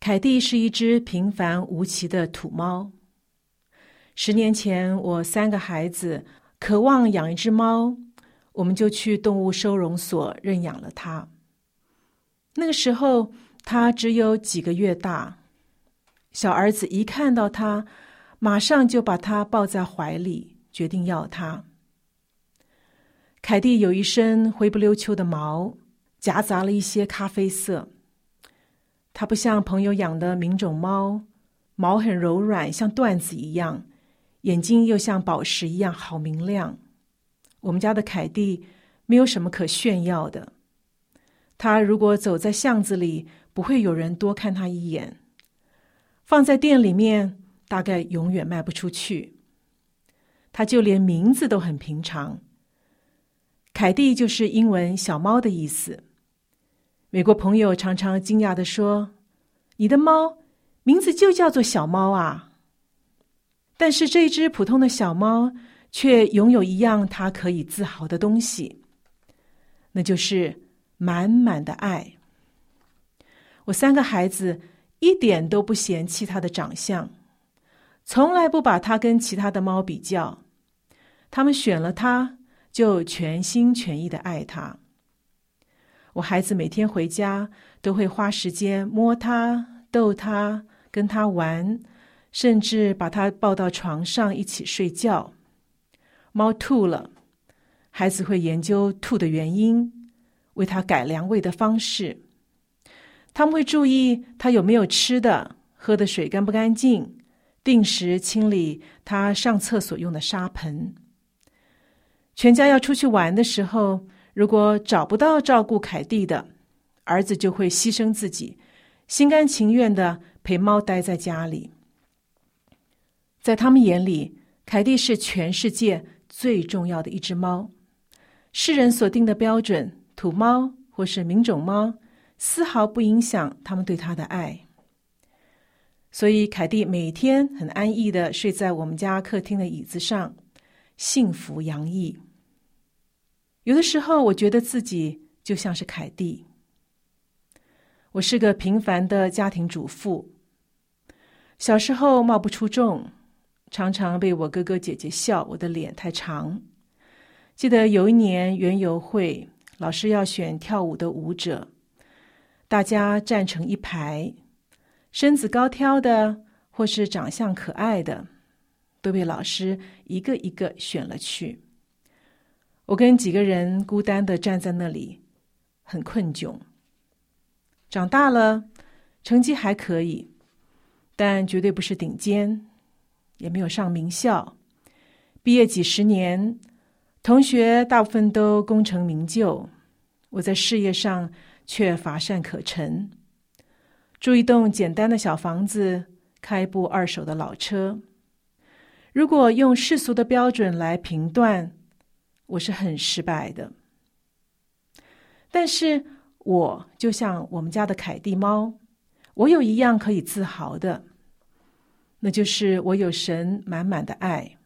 凯蒂是一只平凡无奇的土猫。10年前，我3个孩子渴望养一只猫，我们就去动物收容所认养了它。那个时候，它只有几个月大。小儿子一看到它，马上就把它抱在怀里，决定要它。凯蒂有一身灰不溜秋的毛，夹杂了一些咖啡色。它不像朋友养的名种猫，毛很柔软，像缎子一样，眼睛又像宝石一样好明亮。我们家的凯蒂没有什么可炫耀的。它如果走在巷子里，不会有人多看它一眼。放在店里面，大概永远卖不出去。它就连名字都很平常。凯蒂就是英文小猫的意思。美国朋友常常惊讶地说：“你的猫名字就叫做小猫啊？”但是这只普通的小猫却拥有一样它可以自豪的东西，那就是满满的爱。我3个孩子一点都不嫌弃它的长相，从来不把它跟其他的猫比较。他们选了它，就全心全意的爱它。我孩子每天回家都会花时间摸它、逗它、跟它玩，甚至把它抱到床上一起睡觉。猫吐了，孩子会研究吐的原因，为它改良喂的方式。他们会注意它有没有吃的，喝的水干不干净，定时清理它上厕所用的沙盆。全家要出去玩的时候，如果找不到照顾凯蒂的，儿子就会牺牲自己，心甘情愿地陪猫待在家里。在他们眼里，凯蒂是全世界最重要的一只猫。世人所定的标准，土猫或是名种猫，丝毫不影响他们对它的爱。所以凯蒂每天很安逸地睡在我们家客厅的椅子上，幸福洋溢。有的时候我觉得自己就像是凯蒂。我是个平凡的家庭主妇，小时候貌不出众，常常被我哥哥姐姐笑我的脸太长。记得有一年园游会，老师要选跳舞的舞者，大家站成一排，身子高挑的或是长相可爱的，都被老师一个一个选了去。我跟几个人孤单地站在那里，很困窘。长大了，成绩还可以，但绝对不是顶尖，也没有上名校。毕业几10年，同学大部分都功成名就，我在事业上却乏善可陈。住一栋简单的小房子，开一部2手的老车。如果用世俗的标准来评断，我是很失败的。但是我就像我们家的凯蒂猫，我有一样可以自豪的，那就是我有神满满的爱。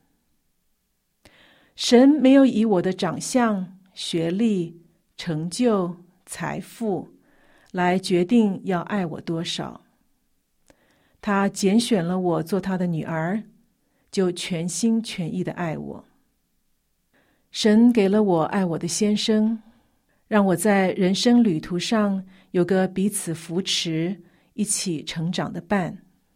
神没有以我的长相、学历、成就、财富来决定要爱我多少。他拣选了我做他的女儿，就全心全意的爱我。神给了我爱我的先生，让我在人生旅途上有个彼此扶持、一起成长的伴。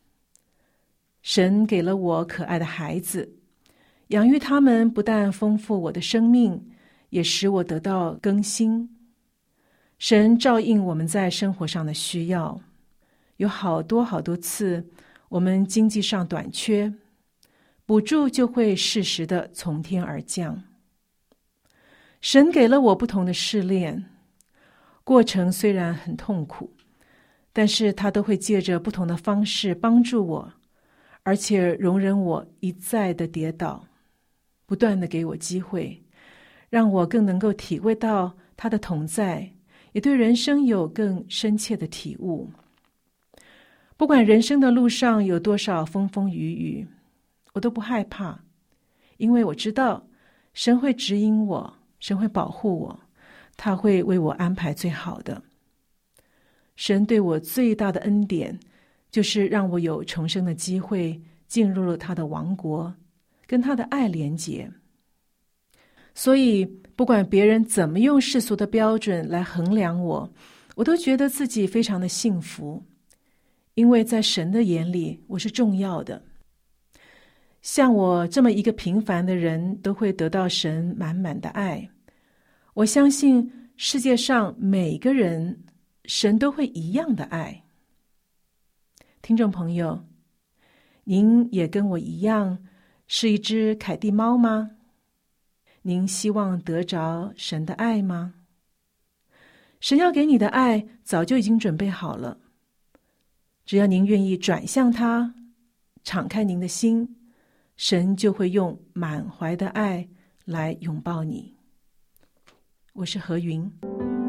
神给了我可爱的孩子，养育他们不但丰富我的生命，也使我得到更新。神照应我们在生活上的需要，有好多好多次我们经济上短缺，补助就会适时的从天而降。神给了我不同的试炼，过程虽然很痛苦，但是他都会借着不同的方式帮助我，而且容忍我一再的跌倒，不断的给我机会，让我更能够体会到他的同在，也对人生有更深切的体悟。不管人生的路上有多少风风雨雨，我都不害怕，因为我知道神会指引我，神会保护我，他会为我安排最好的。神对我最大的恩典， 就是让我有重生的机会，进入了他的王国，跟他的爱连结。所以不管别人怎么用世俗的标准来衡量我，我都觉得自己非常的幸福，因为在神的眼里我是重要的。像我这么一个平凡的人，都会得到神满满的爱。我相信世界上每个人，神都会一样的爱。听众朋友，您也跟我一样是一只凯蒂猫吗？您希望得着神的爱吗？神要给你的爱早就已经准备好了，只要您愿意转向他，敞开您的心，神就会用满怀的爱来拥抱你。我是何云。